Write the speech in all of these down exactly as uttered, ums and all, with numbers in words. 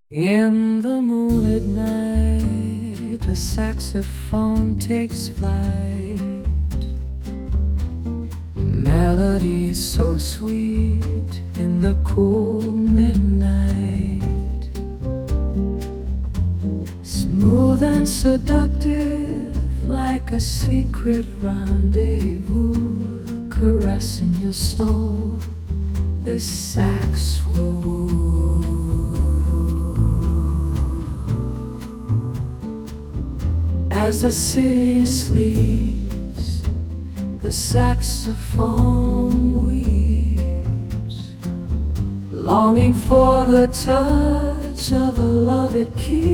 In the moonlit night, the saxophone takes flight. Melody so sweet in the cool midnight, smooth and seductive like a secret rendezvous, caressing your soul. This sax will woo. As the city sleeps, the saxophone weeps, longing for the touch of a love it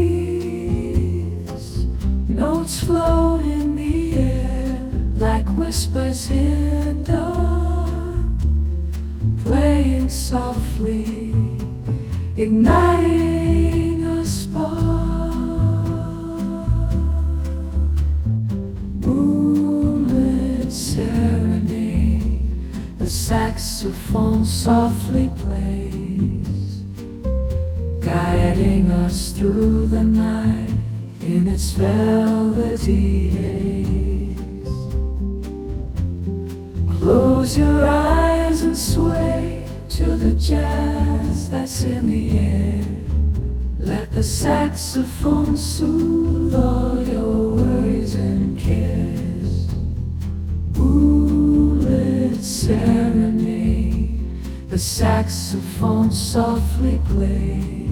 keeps. Notes float in the air like whispers in dark, playing softly, igniting a spark. Serenade, the saxophone softly plays, guiding us through the night in its velvety haze. Close your eyes and sway to the jazz that's in the air. Let the saxophone soothe all your worries and cares. Moonlit serenade, the saxophone softly plays.